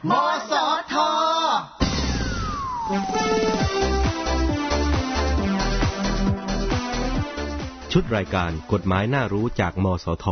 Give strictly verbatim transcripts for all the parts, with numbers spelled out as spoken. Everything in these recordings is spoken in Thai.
มสท. ชุดรายการกฎหมายน่ารู้จากมสท.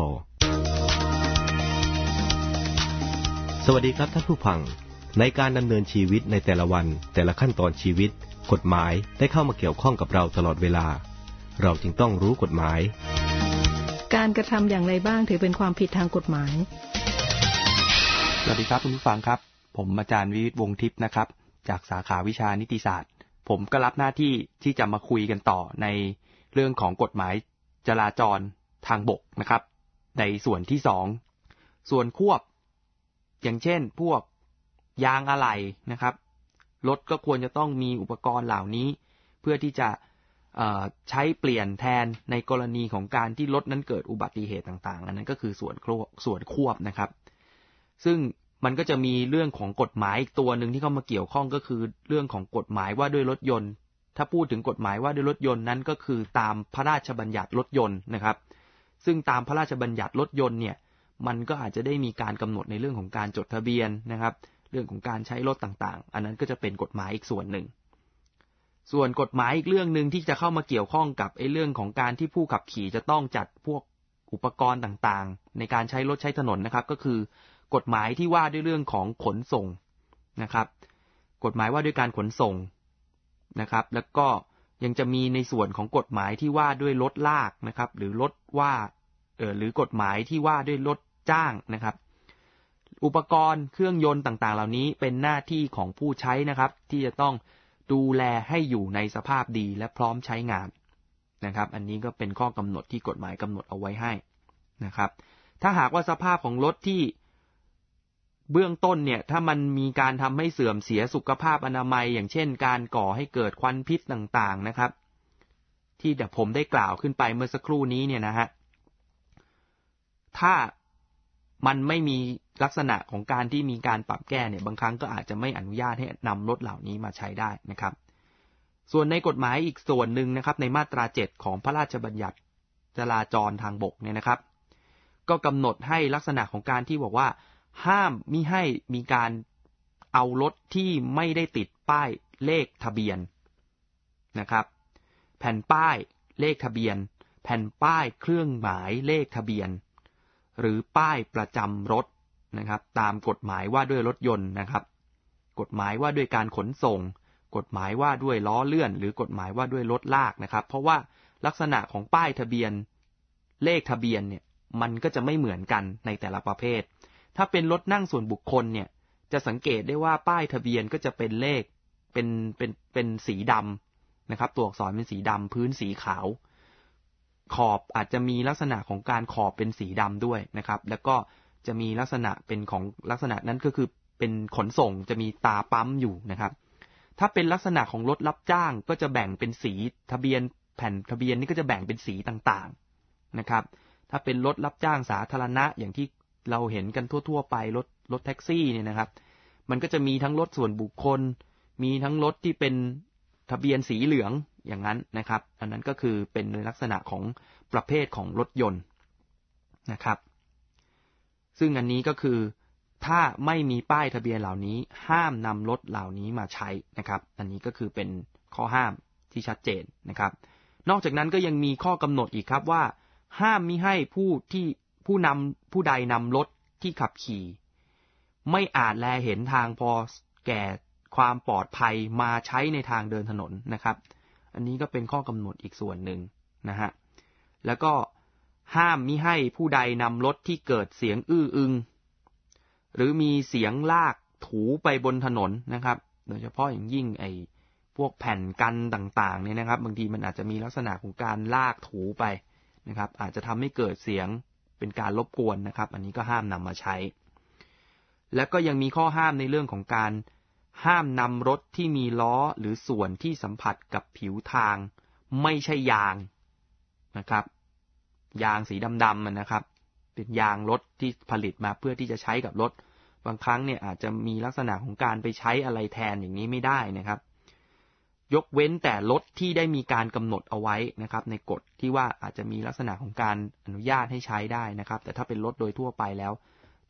สวัสดีครับท่านผู้ฟังในการดำเนินชีวิตในแต่ละวันแต่ละขั้นตอนชีวิตกฎหมายได้เข้ามาเกี่ยวข้องกับเราตลอดเวลาเราจึงต้องรู้กฎหมายการกระทำอย่างไรบ้างถือเป็นความผิดทางกฎหมายสวัสดีครับคุณผู้ฟังครับผมอาจารย์วิวิตรวงศ์ทิพย์นะครับจากสาขาวิชานิติศาสตร์ผมก็รับหน้าที่ที่จะมาคุยกันต่อในเรื่องของกฎหมายจราจรทางบกนะครับในส่วนที่สองส่วนควบอย่างเช่นพวกยางอะไหล่นะครับรถก็ควรจะต้องมีอุปกรณ์เหล่านี้เพื่อที่จะใช้เปลี่ยนแทนในกรณีของการที่รถนั้นเกิดอุบัติเหตุต่างๆอันนั้นก็คือส่วนส่วนควบนะครับซึ่งมันก็จะมีเรื่องของกฎหมายอีกตัวหนึ่งที่เข้ามาเกี่ยวข้องก็คือเรื่องของกฎหมายว่าด้วยรถยนต์ถ้าพูดถึงกฎหมายว่าด้วยรถยนต์นั้นก็คือตามพระราชบัญญัติรถยนต์นะครับซึ่งตามพระราชบัญญัติรถยนต์เนี่ยมันก็อาจจะได้มีการกำหนดในเรื่องของการจดทะเบียนนะครับเรื่องของการใช้รถต่างๆอันนั้นก็จะเป็นกฎหมายอีกส่วนหนึ่งส่วนกฎหมายอีกเรื่องนึงที่จะเข้ามาเกี่ยวข้องกับไอ้เรื่องของการที่ผู้ขับขี่จะต้องจัดพวกอุปกรณ์ต่างๆในการใช้รถใช้ถนนนะครับก็คือกฎหมายที่ว่าด้วยเรื่องของขนส่งนะครับกฎหมายว่าด้วยการขนส่งนะครับแล้วก็ยังจะมีในส่วนของกฎหมายที่ว่าด้วยรถลากนะครับหรือรถว่าเออหรือกฎหมายที่ว่าด้วยรถจ้างนะครับอุปกรณ์เครื่องยนต์ต่างๆเหล่านี้เป็นหน้าที่ของผู้ใช้นะครับที่จะต้องดูแลให้อยู่ในสภาพดีและพร้อมใช้งานนะครับอันนี้ก็เป็นข้อกำหนดที่กฎหมายกำหนดเอาไว้ให้นะครับถ้าหากว่าสภาพของรถที่เบื้องต้นเนี่ยถ้ามันมีการทำให้เสื่อมเสียสุขภาพอนามัยอย่างเช่นการก่อให้เกิดควันพิษต่างๆนะครับที่เดี๋ยวผมได้กล่าวขึ้นไปเมื่อสักครู่นี้เนี่ยนะฮะถ้ามันไม่มีลักษณะของการที่มีการปรับแก้เนี่ยบางครั้งก็อาจจะไม่อนุญาตให้นำรถเหล่านี้มาใช้ได้นะครับส่วนในกฎหมายอีกส่วนหนึ่งนะครับในมาตราเจ็ดของพระราชบัญญัติจราจรทางบกเนี่ยนะครับก็กำหนดให้ลักษณะของการที่บอกว่าห้ามมิให้มีการเอารถที่ไม่ได้ติดป้ายเลขทะเบียนนะครับแผ่นป้ายเลขทะเบียนแผ่นป้ายเครื่องหมายเลขทะเบียนหรือป้ายประจำรถนะครับตามกฎหมายว่าด้วยรถยนต์นะครับกฎหมายว่าด้วยการขนส่งกฎหมายว่าด้วยล้อเลื่อนหรือกฎหมายว่าด้วยรถลากนะครับเพราะว่าลักษณะของป้ายทะเบียนเลขทะเบียนเนี่ยมันก็จะไม่เหมือนกันในแต่ละประเภทถ้าเป็นรถนั่งส่วนบุคคลเนี่ยจะสังเกตได้ว่าป้ายทะเบียนก็จะเป็นเลขเป็นเป็นเป็นสีดำนะครับตัวอักษรเป็นสีดำพื้นสีขาวขอบอาจจะมีลักษณะของการขอบเป็นสีดำด้วยนะครับแล้วก็จะมีลักษณะเป็นของลักษณะนั้นก็คือเป็นขนส่งจะมีตาปั๊มอยู่นะครับถ้าเป็นลักษณะของรถรับจ้างก็จะแบ่งเป็นสีทะเบียนแผ่นทะเบียนนี่ก็จะแบ่งเป็นสีต่างๆนะครับถ้าเป็นรถรับจ้างสาธารณะอย่างที่เราเห็นกันทั่วๆไปรถรถแท็กซี่เนี่ยนะครับมันก็จะมีทั้งรถส่วนบุคคลมีทั้งรถที่เป็นทะเบียนสีเหลืองอย่างนั้นนะครับอันนั้นก็คือเป็นในลักษณะของประเภทของรถยนต์นะครับซึ่งอันนี้ก็คือถ้าไม่มีป้ายทะเบียนเหล่านี้ห้ามนำรถเหล่านี้มาใช้นะครับอันนี้ก็คือเป็นข้อห้ามที่ชัดเจนนะครับนอกจากนั้นก็ยังมีข้อกำหนดอีกครับว่าห้ามมิให้ผู้ที่ผู้นำผู้ใดนำรถที่ขับขี่ไม่อาจแลเห็นทางพอแก่ความปลอดภัยมาใช้ในทางเดินถนนนะครับอันนี้ก็เป็นข้อกำหนดอีกส่วนหนึ่งนะฮะแล้วก็ห้ามมิให้ผู้ใดนำรถที่เกิดเสียงอื้ออึงหรือมีเสียงลากถูไปบนถนนนะครับโดยเฉพาะอย่างยิ่งไอ้พวกแผ่นกันต่างๆเนี่ยนะครับบางทีมันอาจจะมีลักษณะของการลากถูไปนะครับอาจจะทำให้เกิดเสียงเป็นการรบกวนนะครับอันนี้ก็ห้ามนำมาใช้และก็ยังมีข้อห้ามในเรื่องของการห้ามนำรถที่มีล้อหรือส่วนที่สัมผัสกับผิวทางไม่ใช่ยางนะครับยางสีดำๆนะครับเป็นยางรถที่ผลิตมาเพื่อที่จะใช้กับรถบางครั้งเนี่ยอาจจะมีลักษณะของการไปใช้อะไรแทนอย่างนี้ไม่ได้นะครับยกเว้นแต่รถที่ได้มีการกำหนดเอาไว้นะครับในกฎที่ว่าอาจจะมีลักษณะของการอนุญาตให้ใช้ได้นะครับแต่ถ้าเป็นรถโดยทั่วไปแล้ว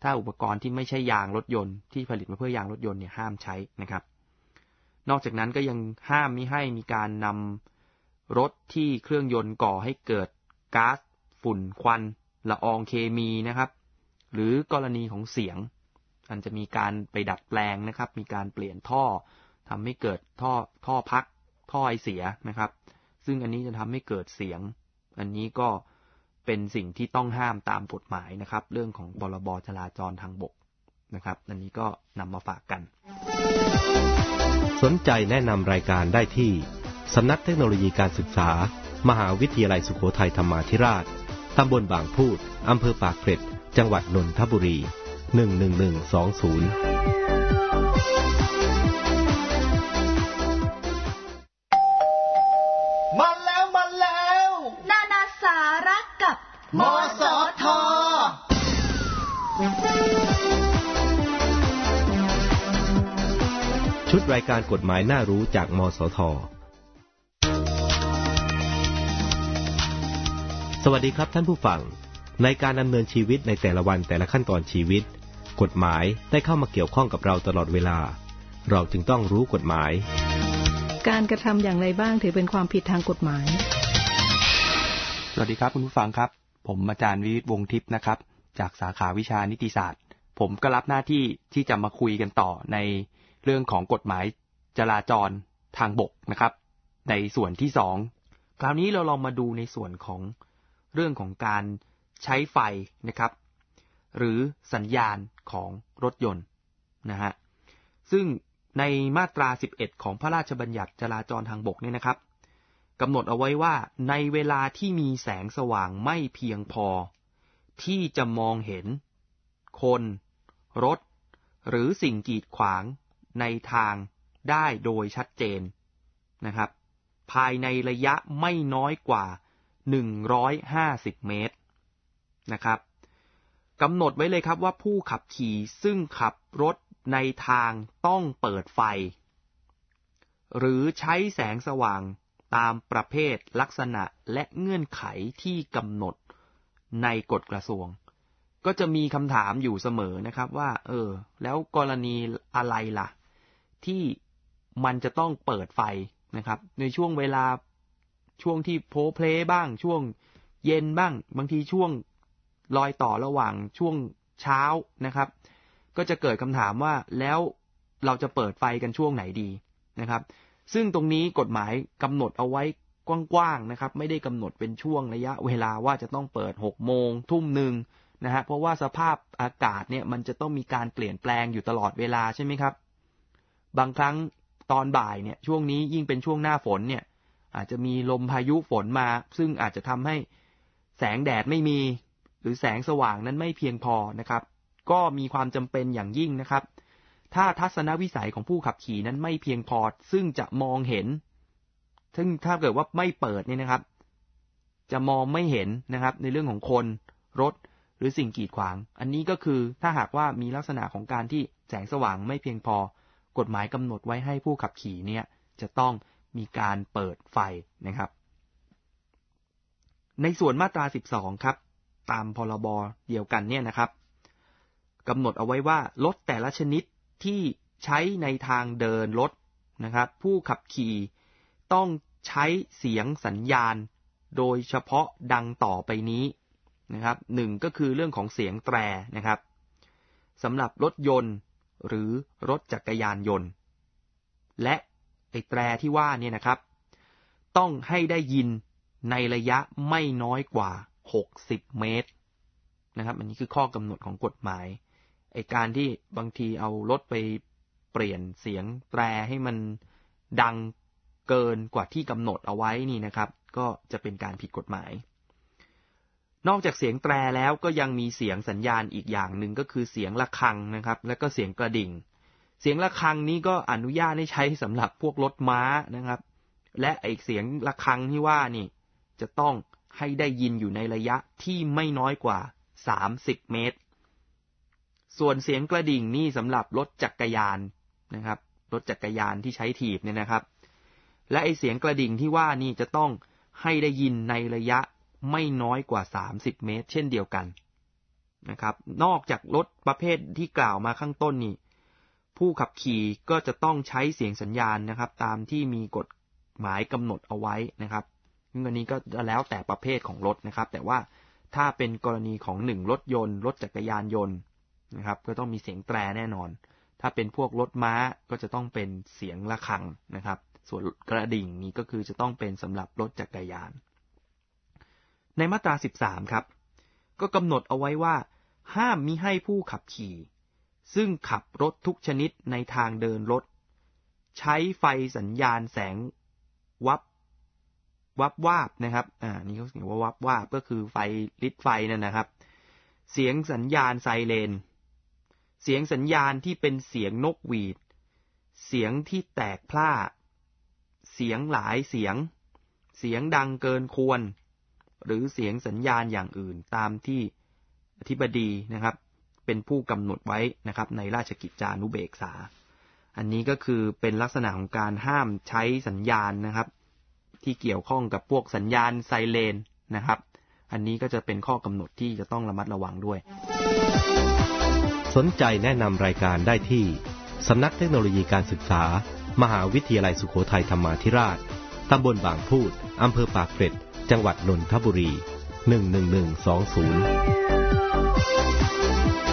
ถ้าอุปกรณ์ที่ไม่ใช่ยางรถยนต์ที่ผลิตมาเพื่อยางรถยนต์เนี่ยห้ามใช้นะครับนอกจากนั้นก็ยังห้ามมิให้มีการนำรถที่เครื่องยนต์ก่อให้เกิดก๊าซฝุ่นควันละอองเคมีนะครับหรือกรณีของเสียงอันจะมีการไปดัดแปลงนะครับมีการเปลี่ยนท่อทำให้เกิดท่อท่อพักท่อไอเสียนะครับซึ่งอันนี้จะทำให้เกิดเสียงอันนี้ก็เป็นสิ่งที่ต้องห้ามตามกฎหมายนะครับเรื่องของพรบจราจรทางบกนะครับอันนี้ก็นำมาฝากกันสนใจแนะนำรายการได้ที่สำนักเทคโนโลยีการศึกษามหาวิทยาลัยสุโขทัยธรรมาธิราชตำบลบางพูดอำเภอปากเกร็ดจังหวัดนนทบุรีหนึ่งหนึ่งหนึ่งสองศูนย์มาแล้วมาแล้วนานาสาระกับมสทชุดรายการกฎหมายน่ารู้จากมสทสวัสดีครับท่านผู้ฟังในการดำเนินชีวิตในแต่ละวันแต่ละขั้นตอนชีวิตกฎหมายได้เข้ามาเกี่ยวข้องกับเราตลอดเวลาเราจึงต้องรู้กฎหมายการกระทำอย่างไรบ้างถือเป็นความผิดทางกฎหมายสวัสดีครับคุณผู้ฟังครับผมอาจารย์วิวิตรวงศ์ทิพย์นะครับจากสาขาวิชานิติศาสตร์ผมก็รับหน้าที่ที่จะมาคุยกันต่อในเรื่องของกฎหมายจราจรทางบกนะครับในส่วนที่สองคราวนี้เราลองมาดูในส่วนของเรื่องของการใช้ไฟนะครับหรือสัญญาณของรถยนต์นะฮะซึ่งในมาตราสิบเอ็ดของพระราชบัญญัติจราจรทางบกเนี่ยนะครับกำหนดเอาไว้ว่าในเวลาที่มีแสงสว่างไม่เพียงพอที่จะมองเห็นคนรถหรือสิ่งกีดขวางในทางได้โดยชัดเจนนะครับภายในระยะไม่น้อยกว่าหนึ่งร้อยห้าสิบเมตรนะครับกำหนดไว้เลยครับว่าผู้ขับขี่ซึ่งขับรถในทางต้องเปิดไฟหรือใช้แสงสว่างตามประเภทลักษณะและเงื่อนไขที่กำหนดในกฎกระทรวงก็จะมีคำถามอยู่เสมอนะครับว่าเออแล้วกรณีอะไรล่ะที่มันจะต้องเปิดไฟนะครับในช่วงเวลาช่วงที่โพเพลบ้างช่วงเย็นบ้างบางทีช่วงรอยต่อระหว่างช่วงเช้านะครับก็จะเกิดคำถามว่าแล้วเราจะเปิดไฟกันช่วงไหนดีนะครับซึ่งตรงนี้กฎหมายกำหนดเอาไว้กว้างๆนะครับไม่ได้กำหนดเป็นช่วงระยะเวลาว่าจะต้องเปิดหกโมงทุ่มหนึ่งนะฮะเพราะว่าสภาพอากาศเนี่ยมันจะต้องมีการเปลี่ยนแปลงอยู่ตลอดเวลาใช่ไหมครับบางครั้งตอนบ่ายเนี่ยช่วงนี้ยิ่งเป็นช่วงหน้าฝนเนี่ยอาจจะมีลมพายุฝนมาซึ่งอาจจะทำให้แสงแดดไม่มีหรือแสงสว่างนั้นไม่เพียงพอนะครับก็มีความจำเป็นอย่างยิ่งนะครับถ้าทัศนวิสัยของผู้ขับขี่นั้นไม่เพียงพอซึ่งจะมองเห็นซึ่งถ้าเกิดว่าไม่เปิดเนี่ยนะครับจะมองไม่เห็นนะครับในเรื่องของคนรถหรือสิ่งกีดขวางอันนี้ก็คือถ้าหากว่ามีลักษณะของการที่แสงสว่างไม่เพียงพอกฎหมายกำหนดไว้ให้ผู้ขับขี่เนี่ยจะต้องมีการเปิดไฟนะครับในส่วนมาตราสิบสองครับตามพรบเดียวกันเนี่ยนะครับกำหนดเอาไว้ว่ารถแต่ละชนิดที่ใช้ในทางเดินรถนะครับผู้ขับขี่ต้องใช้เสียงสัญญาณโดยเฉพาะดังต่อไปนี้นะครับหนึ่งก็คือเรื่องของเสียงแตรนะครับสำหรับรถยนต์หรือรถจักรยานยนต์และไอ้แตรที่ว่าเนี่ยนะครับต้องให้ได้ยินในระยะไม่น้อยกว่าหกสิบเมตรนะครับอันนี้คือข้อกำหนดของกฎหมายไอ้การที่บางทีเอารถไปเปลี่ยนเสียงแตรให้มันดังเกินกว่าที่กำหนดเอาไว้นี่นะครับก็จะเป็นการผิดกฎหมายนอกจากเสียงแตรแล้วก็ยังมีเสียงสัญญาณอีกอย่างหนึ่งก็คือเสียงระฆังนะครับแล้วก็เสียงกระดิ่งเสียงระฆังนี้ก็อนุญาตให้ใช้สำหรับพวกรถม้านะครับและไอ้เสียงระฆังที่ว่านี่จะต้องให้ได้ยินอยู่ในระยะที่ไม่น้อยกว่าสามสิบเมตรส่วนเสียงกระดิ่งนี่สำหรับรถจักรยานนะครับรถจักรยานที่ใช้ถีบเนี่ยนะครับและไอ้เสียงกระดิ่งที่ว่านี่จะต้องให้ได้ยินในระยะไม่น้อยกว่าสามสิบเมตรเช่นเดียวกันนะครับนอกจากรถประเภทที่กล่าวมาข้างต้นนี่ผู้ขับขี่ก็จะต้องใช้เสียงสัญญาณนะครับตามที่มีกฎหมายกำหนดเอาไว้นะครับซึ่งอันนี้ก็แล้วแต่ประเภทของรถนะครับแต่ว่าถ้าเป็นกรณีของหนึ่งรถยนต์รถจักรยานยนต์นะครับก็ต้องมีเสียงแตรแน่นอนถ้าเป็นพวกรถม้าก็จะต้องเป็นเสียงระฆังนะครับส่วนกระดิ่งนี้ก็คือจะต้องเป็นสำหรับรถจักรยานในมาตราสิบสามครับก็กำหนดเอาไว้ว่าห้ามมิให้ผู้ขับขี่ซึ่งขับรถทุกชนิดในทางเดินรถใช้ไฟสัญญาณแสงวับวับวาบนะครับอ่านี่เขาเรียกว่าวับวาบก็คือไฟลิดไฟนั่นนะครับเสียงสัญญาณไซเรนเสียงสัญญาณที่เป็นเสียงนกหวีดเสียงที่แตกพล่าเสียงหลายเสียงเสียงดังเกินควรหรือเสียงสัญญาณอย่างอื่นตามที่อธิบดีนะครับเป็นผู้กำหนดไว้นะครับในราชกิจจานุเบกษาอันนี้ก็คือเป็นลักษณะของการห้ามใช้สัญญาณนะครับที่เกี่ยวข้องกับพวกสัญญาณไซเรนนะครับอันนี้ก็จะเป็นข้อกำหนดที่จะต้องระมัดระวังด้วยสนใจแนะนำรายการได้ที่สำนักเทคโนโลยีการศึกษามหาวิทยาลัยสุโขทัยธรรมาธิราชตำบลบางพูดอำเภอปากเกร็ดจังหวัดนนทบุรีหนึ่งหนึ่งหนึ่งสองศูนย์